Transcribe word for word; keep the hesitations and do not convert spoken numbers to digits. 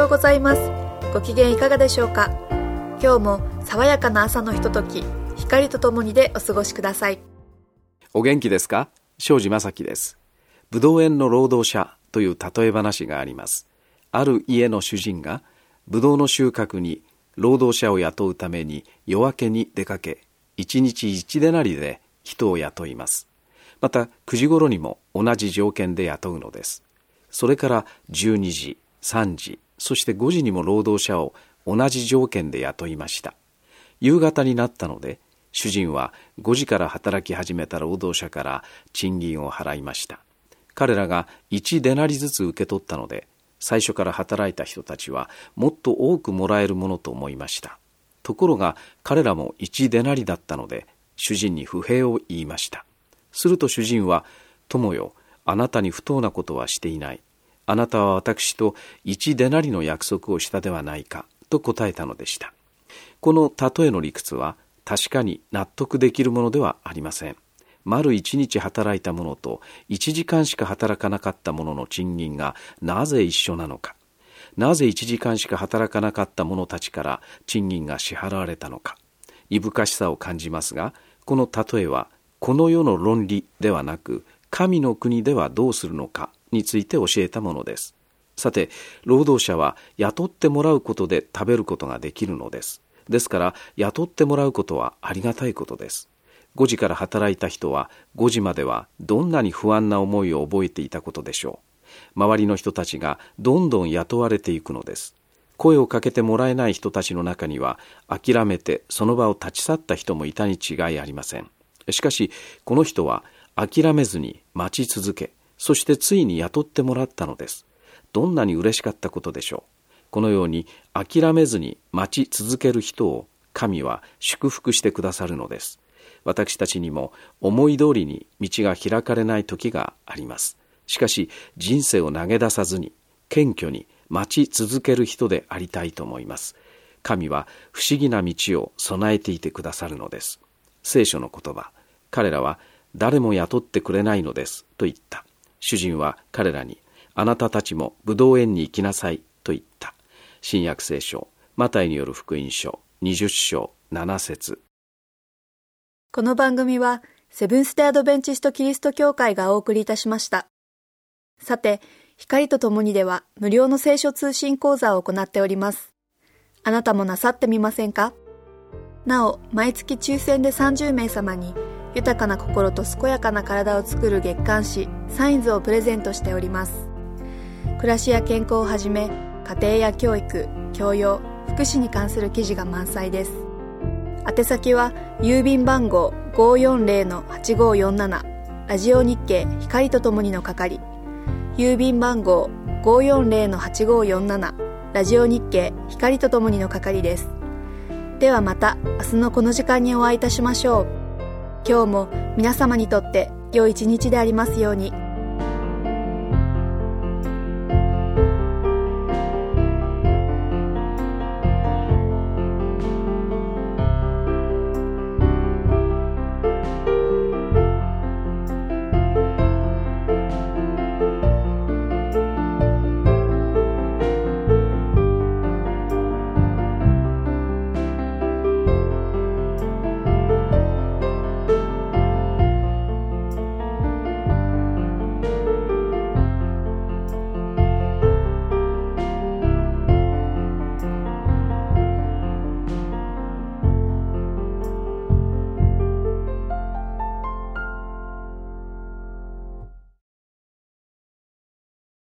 ございます。ご機嫌いかがでしょうか。今日も爽やかな朝のひととき、光とともにでお過ごしください。 お元気ですか。庄司正樹です。ぶどう園の労働者という例え話があります。ある家の主人がぶどうの収穫に労働者を雇うために夜明けに出かけ、一日一デナリで人を雇います。またくじ頃にも同じ条件で雇うのです。それからじゅうにじ、さんじ、そしてごじにも労働者を同じ条件で雇いました。夕方になったので、主人はごじから働き始めた労働者から賃金を払いました。彼らがいちデナリずつ受け取ったので、最初から働いた人たちはもっと多くもらえるものと思いました。ところが彼らもいちデナリだったので、主人に不平を言いました。すると主人は、友よ、あなたに不当なことはしていない。あなたは私と一デナリの約束をしたではないか、と答えたのでした。この例えの理屈は確かに納得できるものではありません。丸一日働いた者と一時間しか働かなかった者の賃金がなぜ一緒なのか。なぜ一時間しか働かなかった者たちから賃金が支払われたのか。いぶかしさを感じますが、この例えはこの世の論理ではなく、神の国ではどうするのかについて教えたものです。さて、労働者は雇ってもらうことで食べることができるのです。ですから雇ってもらうことはありがたいことです。ごじから働いた人はごじまではどんなに不安な思いを覚えていたことでしょう。周りの人たちがどんどん雇われていくのです。声をかけてもらえない人たちの中には、諦めてその場を立ち去った人もいたに違いありません。しかしこの人は諦めずに待ち続け、そしてついに雇ってもらったのです。どんなに嬉しかったことでしょう。このように諦めずに待ち続ける人を神は祝福してくださるのです。私たちにも思い通りに道が開かれない時があります。しかし人生を投げ出さずに謙虚に待ち続ける人でありたいと思います。神は不思議な道を備えていてくださるのです。聖書の言葉、彼らは誰も雇ってくれないのですと言った。主人は彼らに、あなたたちもブドウ園に行きなさいと言った。新約聖書、マタイによる福音書にじゅっ章なな節。 この番組はセブンステアドベンチストキリスト教会がお送りいたしました。さて、光とともにでは無料の聖書通信講座を行っております。あなたもなさってみませんか？なお、毎月抽選でさんじゅうめいさまに豊かな心と健やかな体を作る月刊誌サインズをプレゼントしております。暮らしや健康をはじめ、家庭や教育、教養、福祉に関する記事が満載です。宛先は郵便番号 ごーよんぜろのはちごーよんなな ラジオ日経光とともにの係、郵便番号 ごーよんぜろのはちごーよんなな ラジオ日経光とともにの係です。ではまた明日のこの時間にお会いいたしましょう。今日も皆様にとって良い一日でありますように。